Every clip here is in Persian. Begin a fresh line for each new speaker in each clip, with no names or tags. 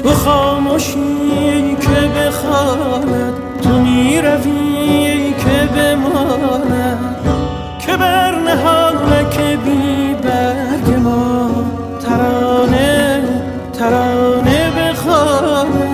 تو خاموشی که بخواند، تو میروی که بماند، که بر نهالک بی برگ ما ترانه ترانه بخواند.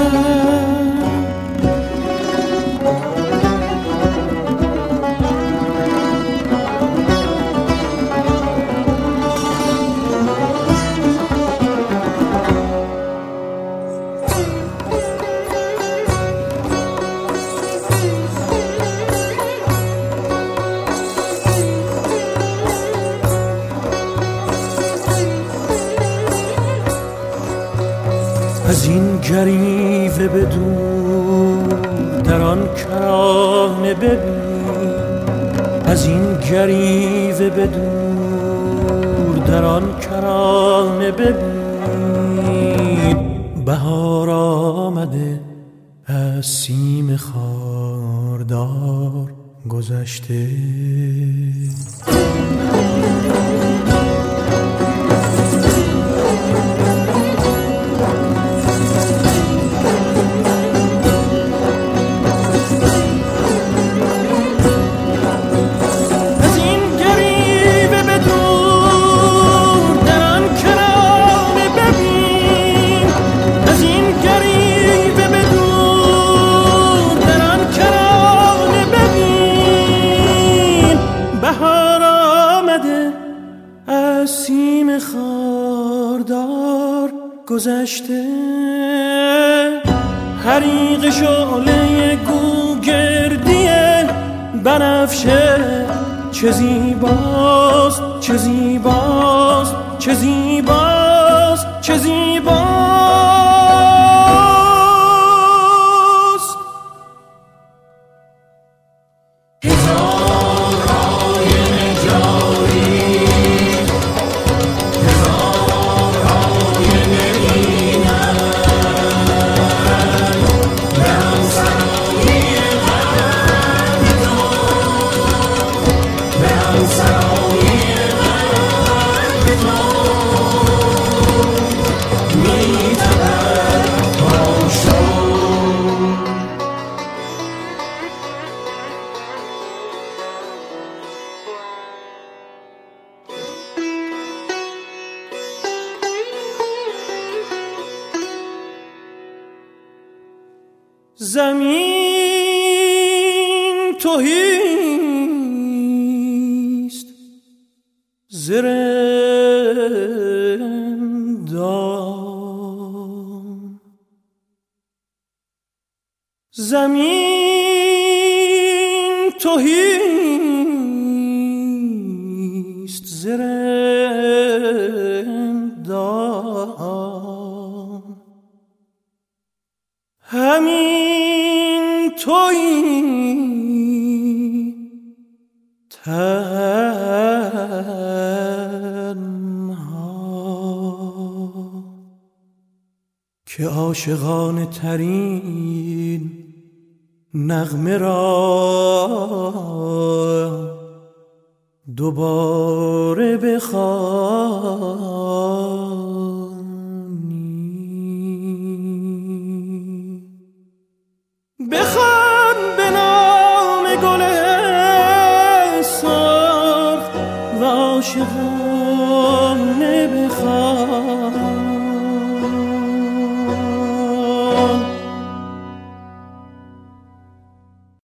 از این گریوه بدور در آن کرانه ببین، از این گریوه بدور در آن کرانه ببین، بهار آمده از سیم خاردار گذشته. سیم خاردار گذشته، حریق شعله گوگردی بنفشه، چه زیباست چه زیباست چه زیباست چه زیباست. هزار آینه جاری، زمین تهیست ز رندان، زمین تهیست ز رندان، همین تویی تنها که عاشقانه ترین نغمه را دوباره بخوانی. بخوان به نام گل سرخ و عاشقانه بخوان،